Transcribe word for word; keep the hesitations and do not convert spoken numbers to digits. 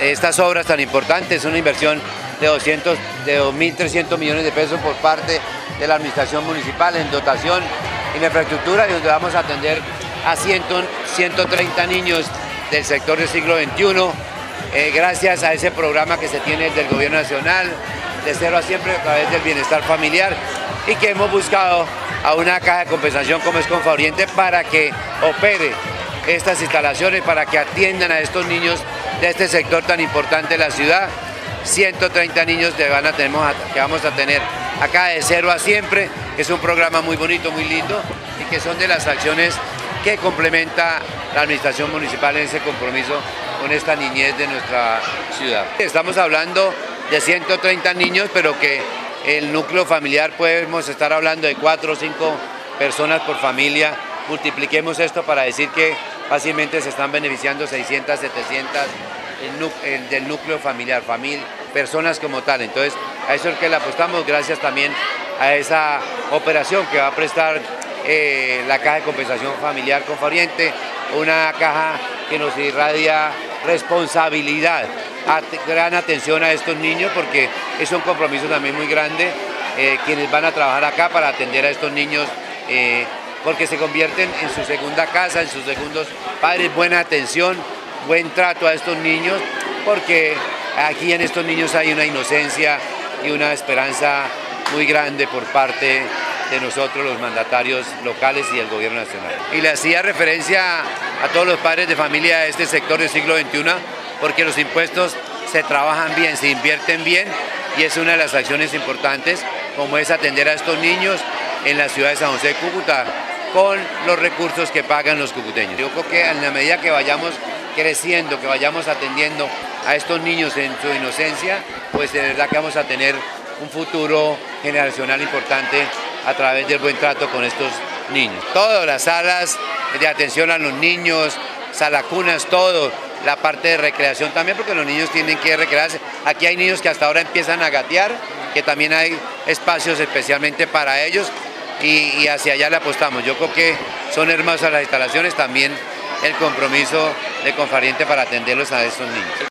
estas obras tan importantes. Es una inversión de, doscientos, de dos mil trescientos millones de pesos por parte de la administración municipal en dotación, en infraestructura, y donde vamos a atender a ciento treinta niños del sector del siglo veintiuno, eh, gracias a ese programa que se tiene del Gobierno Nacional, de cero a siempre a través del bienestar familiar, y que hemos buscado a una caja de compensación como es Confavoriente para que opere estas instalaciones, para que atiendan a estos niños de este sector tan importante de la ciudad. ciento treinta niños que, van a tener, que vamos a tener acá de cero a siempre. Es un programa muy bonito, muy lindo, y que son de las acciones que complementa la administración municipal en ese compromiso con esta niñez de nuestra ciudad. Estamos hablando de ciento treinta niños, pero que el núcleo familiar podemos estar hablando de cuatro o cinco personas por familia. Multipliquemos esto para decir que fácilmente se están beneficiando seiscientas, setecientas el, el, del núcleo familiar, familia, personas como tal. Entonces, a eso es que le apostamos, gracias también a esa operación que va a prestar eh, la Caja de Compensación Familiar Confavoriente, una caja que nos irradia responsabilidad, at gran atención a estos niños, porque es un compromiso también muy grande, eh, quienes van a trabajar acá para atender a estos niños, eh, porque se convierten en su segunda casa, en sus segundos padres. Buena atención, buen trato a estos niños, porque aquí en estos niños hay una inocencia y una esperanza muy grande por parte de nosotros, los mandatarios locales y el Gobierno Nacional. Y le hacía referencia a todos los padres de familia de este sector del siglo veintiuno, porque los impuestos se trabajan bien, se invierten bien, y es una de las acciones importantes, como es atender a estos niños en la ciudad de San José de Cúcuta, con los recursos que pagan los cucuteños. Yo creo que en la medida que vayamos creciendo, que vayamos atendiendo a estos niños en su inocencia, pues de verdad que vamos a tener un futuro generacional importante a través del buen trato con estos niños. Todas las salas de atención a los niños, salacunas, todo, la parte de recreación también, porque los niños tienen que recrearse. Aquí hay niños que hasta ahora empiezan a gatear, que también hay espacios especialmente para ellos, y, y hacia allá le apostamos. Yo creo que son hermosas las instalaciones, también el compromiso de Confavoriente para atenderlos a estos niños.